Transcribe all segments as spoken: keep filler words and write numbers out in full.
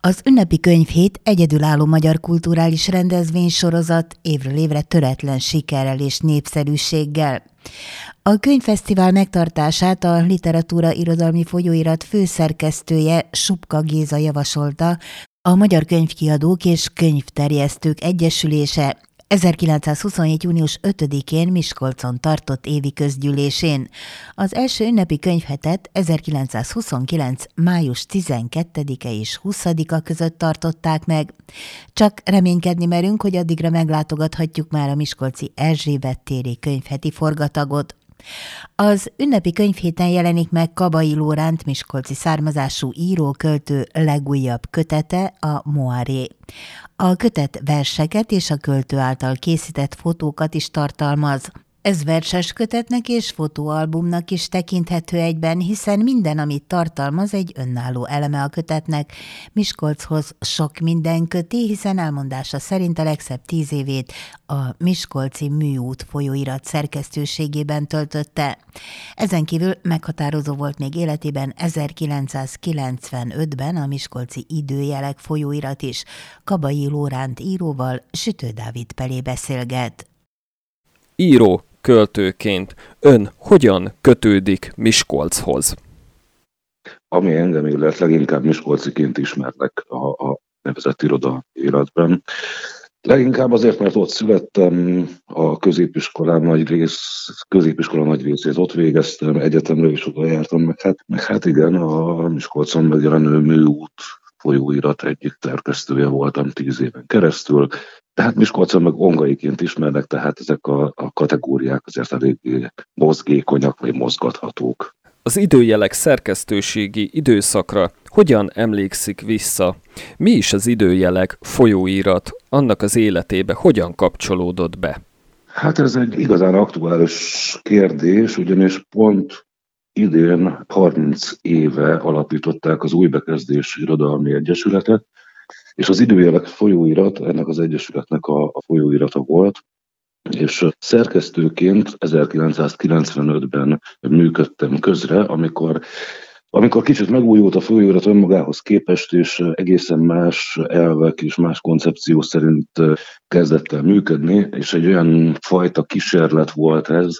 Az ünnepi könyvhét egyedülálló magyar kulturális rendezvénysorozat évről évre töretlen sikerrel és népszerűséggel. A könyvfesztivál megtartását a Literatúra Irodalmi Folyóirat főszerkesztője, Supka Géza javasolta, a Magyar Könyvkiadók és Könyvterjesztők Egyesülése ezerkilencszázhuszonhét. június ötödikén Miskolcon tartott évi közgyűlésén. Az első ünnepi könyvhetet ezerkilencszázhuszonkilenc. május tizenkettedike és huszadika között tartották meg. Csak reménykedni merünk, hogy addigra meglátogathatjuk már a miskolci Erzsébet téri könyvheti forgatagot. Az ünnepi könyvhéten jelenik meg Kabai Lóránt miskolci származású író-költő legújabb kötete, a Moiré. A kötet verseket és a költő által készített fotókat is tartalmaz. Ez verses kötetnek és fotóalbumnak is tekinthető egyben, hiszen minden, amit tartalmaz, egy önálló eleme a kötetnek. Miskolchoz sok minden köti, hiszen elmondása szerint a legszebb tíz évét a Miskolci Műút folyóirat szerkesztőségében töltötte. Ezen kívül meghatározó volt még életében ezerkilencszázkilencvenötben a Miskolci Időjelek folyóirat is. Kabai Lóránt íróval Sütő Dávid Pelé beszélget. Író, költőként ön hogyan kötődik Miskolchoz? Ami engem illet, leginkább miskolciként ismernek a, a nevezett irodalmi életben. Leginkább azért, mert ott születtem, a középiskolán nagy rész, középiskola nagy részét ott végeztem, egyetemre is oda jártam, meg hát, meg hát igen, a Miskolcon megjelenő Műút folyóirat egyik szerkesztője voltam tíz éven keresztül. Tehát Miskolcon meg ongaiként ismernek, tehát ezek a, a kategóriák azért eléggé mozgékonyak vagy mozgathatók. Az Időjelek szerkesztőségi időszakra hogyan emlékszik vissza? Mi is az Időjelek folyóirat, annak az életébe hogyan kapcsolódott be? Hát ez egy igazán aktuális kérdés, ugyanis pont idén harminc éve alapították az Új Bekezdés Irodalmi Egyesületet, és az Időjelek folyóirat ennek az egyesületnek a, a folyóirata volt, és szerkesztőként ezerkilencszázkilencvenötben működtem közre, amikor, amikor kicsit megújult a folyóirat önmagához képest, és egészen más elvek és más koncepció szerint kezdett el működni, és egy olyan fajta kísérlet volt ez,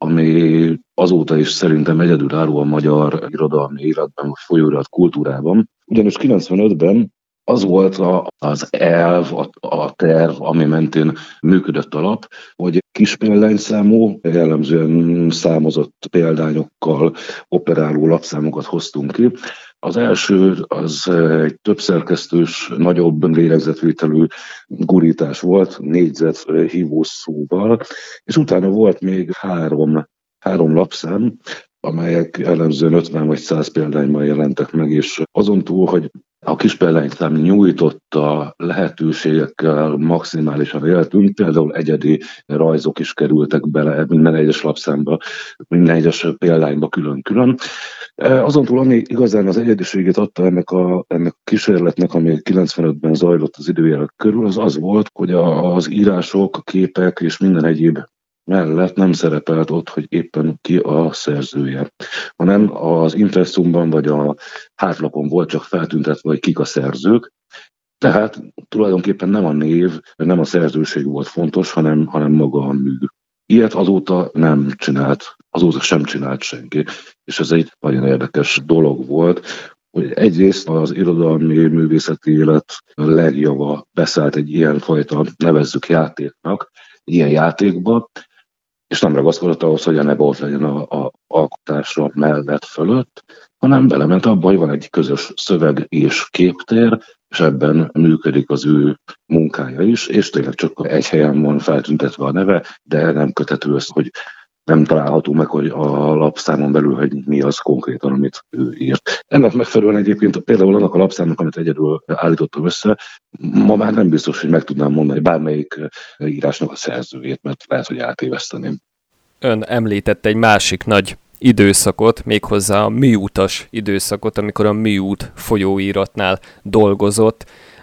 ami azóta is szerintem egyedülálló a magyar irodalmi életben, vagy folyóirat kultúrában. Ugyanis kilencvenötben az volt a, az elv, a, a terv, ami mentén működött a lap, hogy kis példányszámú, jellemzően számozott példányokkal operáló lapszámokat hoztunk ki. Az első az egy többszerkesztős, nagyobb lélegzetvételű gurítás volt, négyzet hívószóval, és utána volt még három, három lapszám, amelyek jellemzően ötven vagy száz példányban jelentek meg, és azon túl, hogy a kis példányszám nyújtotta lehetőségekkel maximálisan éltünk, például egyedi rajzok is kerültek bele minden egyes lapszámba, minden egyes példányba külön-külön. Azon túl, ami igazán az egyediségét adta ennek a, ennek a kísérletnek, ami kilencvenötben zajlott az Időjelek körül, az az volt, hogy az írások, a képek és minden egyéb mellett nem szerepelt ott, hogy éppen ki a szerzője, hanem az impresszumban vagy a hátlapon volt csak feltüntetve, hogy kik a szerzők. Tehát tulajdonképpen nem a név, nem a szerzőség volt fontos, hanem, hanem maga a mű. Ilyet azóta nem csinált, azóta sem csinált senki, és ez egy nagyon érdekes dolog volt, hogy egyrészt az irodalmi művészeti élet legjava beszállt egy ilyenfajta, nevezzük játéknak, egy ilyen játékba, és nem ragaszkodott ahhoz, hogy a neve ott legyen a, a alkotásra mellett fölött, hanem belement abba, hogy van egy közös szöveg és képtér, és ebben működik az ő munkája is, és tényleg csak egy helyen van feltüntetve a neve, de nem köthető össze, hogy nem található meg, hogy a lapszámon belül, hogy mi az konkrétan, amit ő írt. Ennek megfelelően egyébként például annak a lapszámnak, amit egyedül állítottam össze, ma már nem biztos, hogy meg tudnám mondani bármelyik írásnak a szerzőjét, mert lehet, hogy átéveszteném. Ön említett egy másik nagy időszakot, méghozzá a műútas időszakot, amikor a Műút folyóiratnál dolgozott.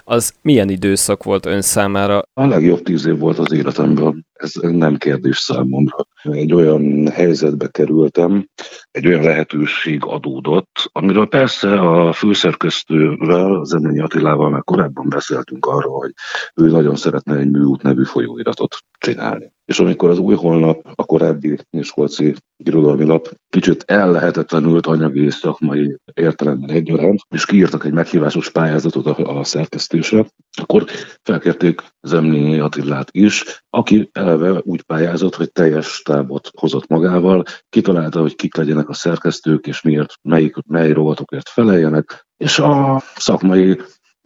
az milyen időszak volt ön számára? A legjobb tíz év volt az életemben. Ez nem kérdés számomra. Egy olyan helyzetbe kerültem, egy olyan lehetőség adódott, amiről persze a főszerkesztővel, Zemlényi Attilával már korábban beszéltünk arról, hogy ő nagyon szeretne egy Műút nevű folyóiratot csinálni. És amikor az Új Holnap, a korábbi Miskolci irodalmi lap kicsit ellehetetlenült anyagi és szakmai értelemben egyaránt, és kiírtak egy meghívásos pályázatot a, a szerkesztésre, akkor felkérték Zemlényi Attilát is, aki eleve úgy pályázott, hogy teljes tábot hozott magával, kitalálta, hogy kik legyenek a szerkesztők, és miért, melyik, mely rovatokért feleljenek, és a szakmai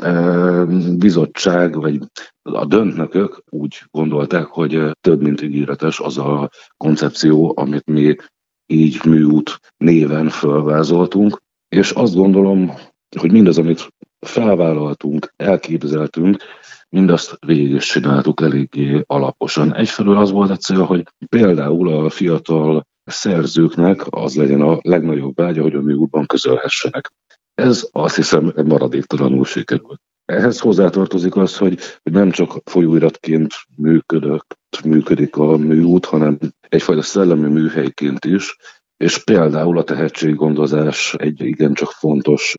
bizottság, vagy a döntnökök úgy gondolták, hogy több mint ígéretes az a koncepció, amit mi így Műút néven fölvázoltunk, és azt gondolom, hogy mindaz, amit felvállaltunk, elképzeltünk, mindazt végig is csináltuk eléggé alaposan. Egyfelől az volt a cél, hogy például a fiatal szerzőknek az legyen a legnagyobb vágya, hogy a Műútban közölhessenek. Ez azt hiszem maradéktalanul sikerült. Ehhez hozzátartozik az, hogy, hogy nem csak folyóiratként működött, működik a Műút, hanem egyfajta szellemi műhelyként is, és például a tehetséggondozás egy igencsak fontos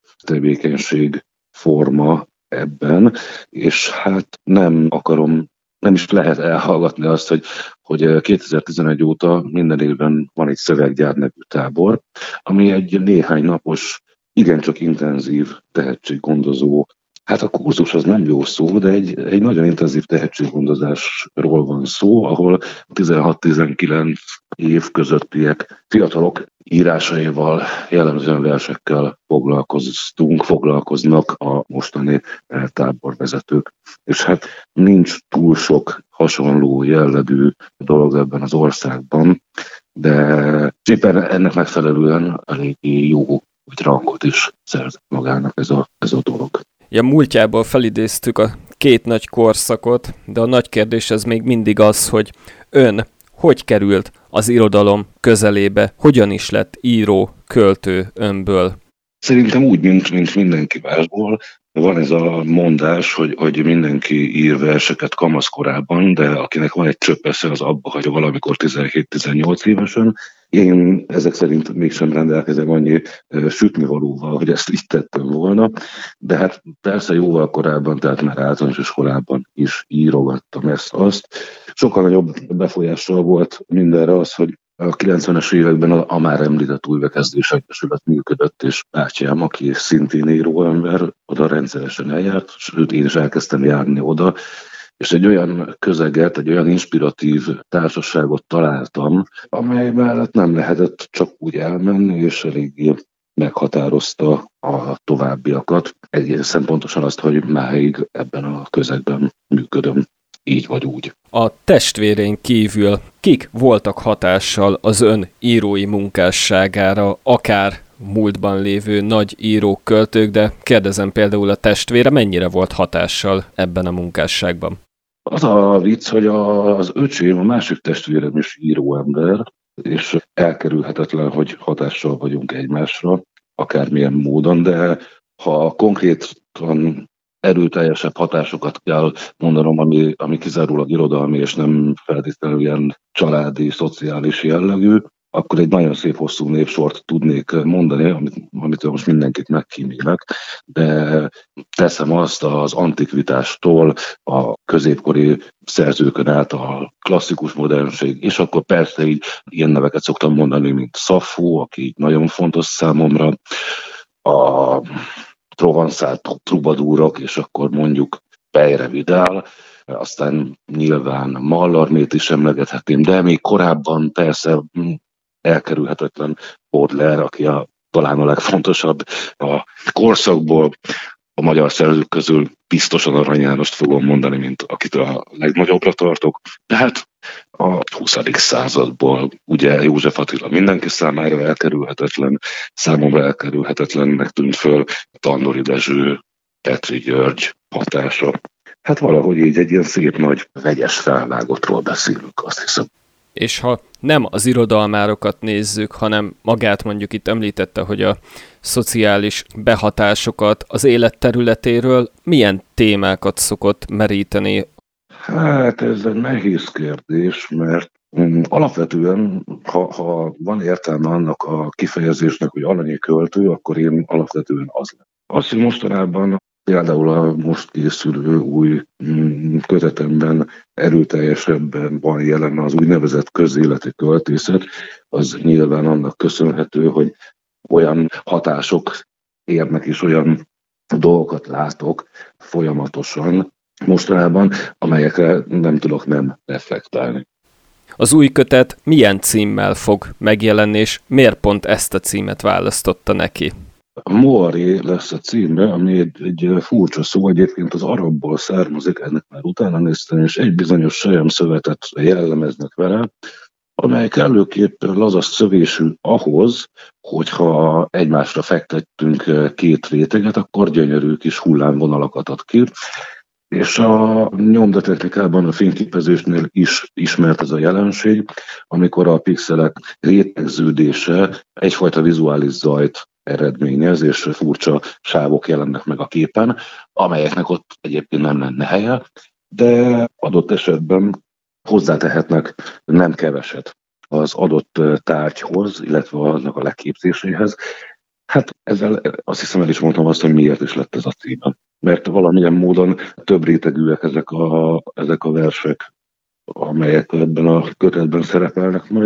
tevékenységforma ebben, és hát nem akarom, nem is lehet elhallgatni azt, hogy, hogy kétezer-tizenegy óta minden évben van egy Szöveggyár nevű tábor, ami egy néhány napos, igencsak intenzív tehetséggondozó. Hát a kurzus az nem jó szó, de egy, egy nagyon intenzív tehetséggondozásról van szó, ahol tizenhat-tizenkilenc év közöttiek fiatalok írásaival, jellemzően versekkel foglalkoztunk, foglalkoznak a mostani táborvezetők. És hát nincs túl sok hasonló jellegű dolog ebben az országban, de éppen ennek megfelelően eléggé jó, hogy rangot is szerzett magának ez a, ez a dolog. Ja, múltjából felidéztük a két nagy korszakot, de a nagy kérdés ez még mindig az, hogy ön hogy került az irodalom közelébe, hogyan is lett író, költő önből? Szerintem úgy, mint, mint mindenki másból. Van ez a mondás, hogy, hogy mindenki ír verseket kamaszkorában, de akinek van egy csöpp esze, az abba hagyja valamikor tizenhét-tizennyolc évesen. Én ezek szerint mégsem rendelkezem annyi sütnivalóval, hogy ezt így tettem volna, de hát persze jóval korábban, tehát már általános iskolában is írogattam ezt-azt. Sokkal nagyobb befolyással volt mindenre az, hogy a kilencvenes években a, a már említett Újbekezdés Egyesület működött, és bátyám, aki szintén íróember, oda rendszeresen eljárt, sőt én is elkezdtem járni oda, és egy olyan közeget, egy olyan inspiratív társaságot találtam, amely mellett nem lehetett csak úgy elmenni, és eléggé meghatározta a továbbiakat. Egészen pontosan azt, hogy máig ebben a közegben működöm, így vagy úgy. A testvérén kívül kik voltak hatással az ön írói munkásságára, akár múltban lévő nagy írók, költők, de kérdezem például a testvére mennyire volt hatással ebben a munkásságban? Az a vicc, hogy az öcsém, a másik testvérem is íróember, és elkerülhetetlen, hogy hatással vagyunk egymásra, akármilyen módon, de ha konkrétan erőteljesebb hatásokat kell mondanom, ami, ami kizárólag irodalmi, és nem feltétlenül ilyen családi, szociális jellegű, akkor egy nagyon szép hosszú névsort tudnék mondani, amit, amitől most mindenkit megkímélek, de teszem azt az antikvitástól a középkori szerzőkön át a klasszikus modernség, és akkor persze így ilyen neveket szoktam mondani, mint Sappho, aki így nagyon fontos számomra, a provanszál trubadúrok, és akkor mondjuk Peyre Vidal, aztán nyilván Mallarmét is emlegethetném, de még korábban persze elkerülhetetlen Baudelaire, aki a, talán a legfontosabb a korszakból, a magyar szerzők közül biztosan Arany Jánost fogom mondani, mint akitől a legnagyobbra tartok. Tehát a huszadik századból ugye József Attila mindenki számára elkerülhetetlen, számomra elkerülhetetlennek tűnt föl Tandori Dezső, Petri György hatása. Hát valahogy így egy ilyen szép nagy vegyes felvágottról beszélünk, azt hiszem. És ha nem az irodalmárokat nézzük, hanem magát mondjuk itt említette, hogy a szociális behatásokat az élet területéről, milyen témákat szokott meríteni? Hát ez egy nehéz kérdés, mert um, alapvetően, ha, ha van értelme annak a kifejezésnek, hogy alanyi költő, akkor én alapvetően az lett. Azt, hogy mostanában például a most készülő új um, kötetemben erőteljesebben van jelen az úgynevezett közéleti költészet, az nyilván annak köszönhető, hogy olyan hatások érnek és olyan dolgokat látok folyamatosan mostanában, amelyekre nem tudok nem reflektálni. Az új kötet milyen címmel fog megjelenni, és miért pont ezt a címet választotta neki? Moaré lesz a címe, ami egy, egy furcsa szó, egyébként az arabból származik, ennek már utána néztem, és egy bizonyos selyemszövetet jellemeznek vele, amely kellőképpen lazas szövésű ahhoz, hogyha egymásra fektettünk két réteget, akkor gyönyörű kis hullámvonalakat ad ki. És a nyomdatechnikában, a fényképezésnél is ismert ez a jelenség, amikor a pixelek rétegződése egyfajta vizuális zajt eredményez, és furcsa sávok jelennek meg a képen, amelyeknek ott egyébként nem lenne helye, de adott esetben hozzátehetnek nem keveset az adott tárgyhoz, illetve annak a leképzéséhez. Hát ezzel azt hiszem el is mondtam azt, hogy miért is lett ez a címe. Mert valamilyen módon több rétegűek ezek a, ezek a versek, amelyek ebben a kötetben szerepelnek majd,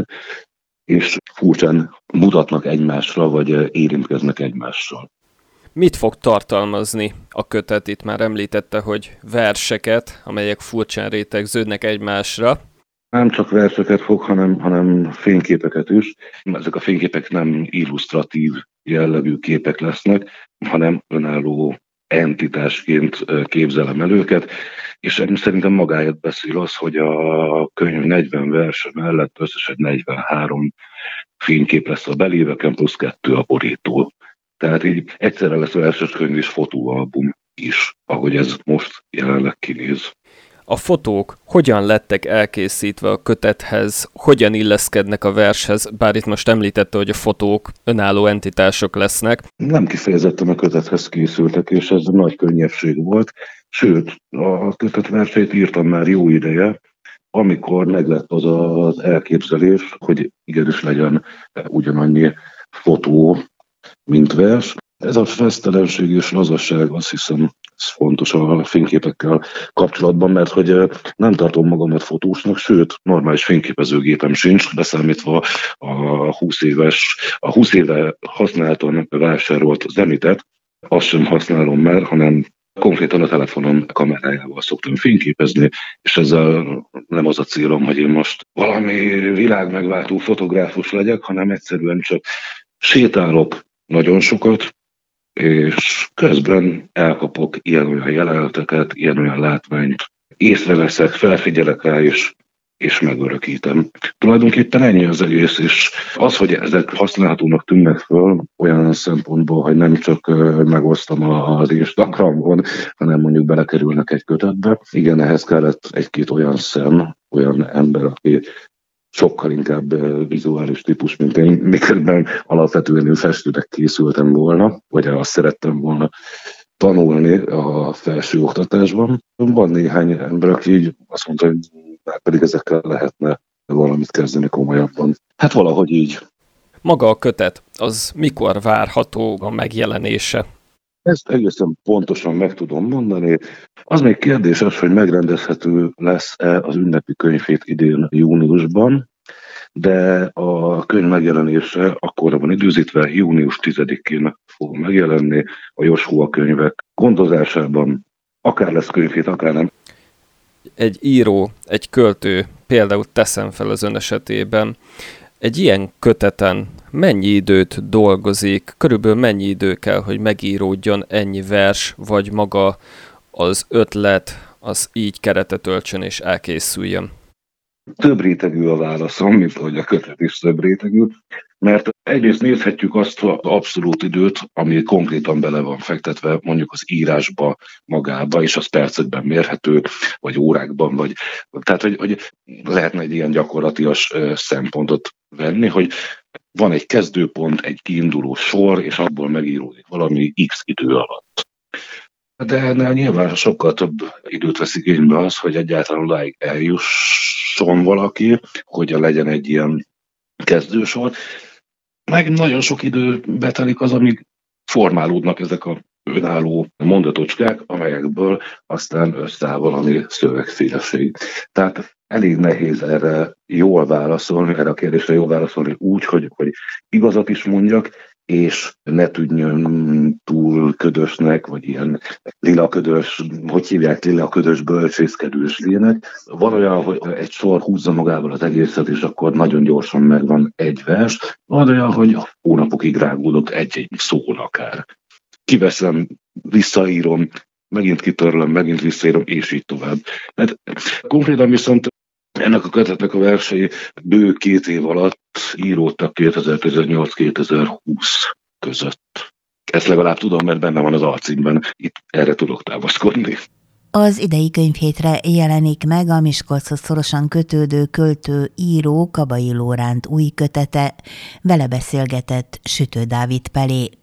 és furcsán mutatnak egymásra, vagy érintkeznek egymással. Mit fog tartalmazni a kötet? Itt már említette, hogy verseket, amelyek furcsán rétegződnek egymásra. Nem csak verseket fog, hanem, hanem fényképeket is. Ezek a fényképek nem illusztratív jellegű képek lesznek, hanem önálló entitásként képzelem el őket, és szerintem magáért beszél az, hogy a könyv negyven verse mellett összesen negyvenhárom fénykép lesz a beléveken, plusz kettő a borító. Tehát így egyszerre lesz verses könyv és fotóalbum is, ahogy ez most jelenleg kinéz. A fotók hogyan lettek elkészítve a kötethez, hogyan illeszkednek a vershez, bár itt most említette, hogy a fotók önálló entitások lesznek. Nem kifejezetten a kötethez készültek, és ez nagy könnyebbség volt. Sőt, a kötet verseit írtam már jó ideje, amikor meglett az az elképzelés, hogy igenis legyen ugyanannyi fotó, mint vers. Ez a fesztelenség és lazasság, azt hiszem, ez fontos a fényképekkel kapcsolatban, mert hogy nem tartom magamat fotósnak, sőt, normális fényképezőgépem sincs, beszámítva a húsz éves, a húsz éve használtan vásárolt Zenitet, azt sem használom már, hanem konkrétan a telefonom kamerájával szoktam fényképezni, és ezzel nem az a célom, hogy én most valami világmegváltó fotográfus legyek, hanem egyszerűen csak sétálok nagyon sokat, és közben elkapok ilyen-olyan jeleneteket, ilyen-olyan látványt, észreveszek, felfigyelek rá, és, és megörökítem. Tulajdonképpen ennyi az egész, és az, hogy ezek használhatónak tűnnek föl, olyan szempontból, hogy nem csak megosztom az Instagramon, hanem mondjuk belekerülnek egy kötetbe. Igen, ehhez kellett egy-két olyan szem, olyan ember, aki sokkal inkább vizuális típus, mint én, miközben alapvetően én festőnek készültem volna, vagy azt szerettem volna tanulni a felső oktatásban. Van néhány ember, aki így azt mondta, hogy már pedig ezekkel lehetne valamit kezdeni komolyabban. Hát valahogy így. Maga a kötet, az mikor várható a megjelenése? Ezt egészen pontosan meg tudom mondani. Az még kérdéses, hogy megrendezhető lesz-e az ünnepi könyvhét idén júniusban, de a könyv megjelenése akkorra van időzítve, június tizedikén fog megjelenni a Joshua könyvek gondozásában, akár lesz könyvhét, akár nem. Egy író, egy költő, például teszem fel az ön esetében, egy ilyen köteten mennyi időt dolgozik, körülbelül mennyi idő kell, hogy megíródjon ennyi vers, vagy maga az ötlet, az így keretet öltsön és elkészüljön? Több rétegű a válaszom, mint ahogy a kötet is több rétegű, mert Egyrészt nézhetjük azt az abszolút időt, ami konkrétan bele van fektetve mondjuk az írásba magába, és az percekben mérhető, vagy órákban, vagy tehát, hogy, hogy lehetne egy ilyen gyakorlatias szempontot venni, hogy van egy kezdőpont, egy kiinduló sor, és abból megíródik valami X idő alatt. De ennél nyilván sokkal több időt vesz igénybe az, hogy egyáltalán odáig eljusson valaki, hogy legyen egy ilyen kezdősor. Meg nagyon sok idő betelik az, amíg formálódnak ezek a önálló mondatocskák, amelyekből aztán összeáll valami szövegszélesség. Tehát elég nehéz erre jól válaszolni, erre a kérdésre jól válaszolni úgy, hogy, hogy igazat is mondjak, és ne tűnjön túl ködösnek, vagy ilyen lila ködös, hogy hívják, lila ködös bölcsészkedős lének. Van olyan, hogy egy sor húzza magával az egészet, és akkor nagyon gyorsan megvan egy vers. Van olyan, hogy hónapokig rágódott egy-egy szón akár. Kiveszem, visszaírom, megint kitörlöm, megint visszaírom, és így tovább. Hát, konkrétan viszont ennek a kötetnek a versei bő két év alatt íródtak kétezer-tizennyolc kétezer-húsz között. Ezt legalább tudom, mert benne van az alcímben, itt erre tudok támaszkodni. Az idei könyvhétre jelenik meg a Miskolchoz szorosan kötődő költő író Kabai Lóránt új kötete, vele beszélgetett Sütő Dávid Pelé.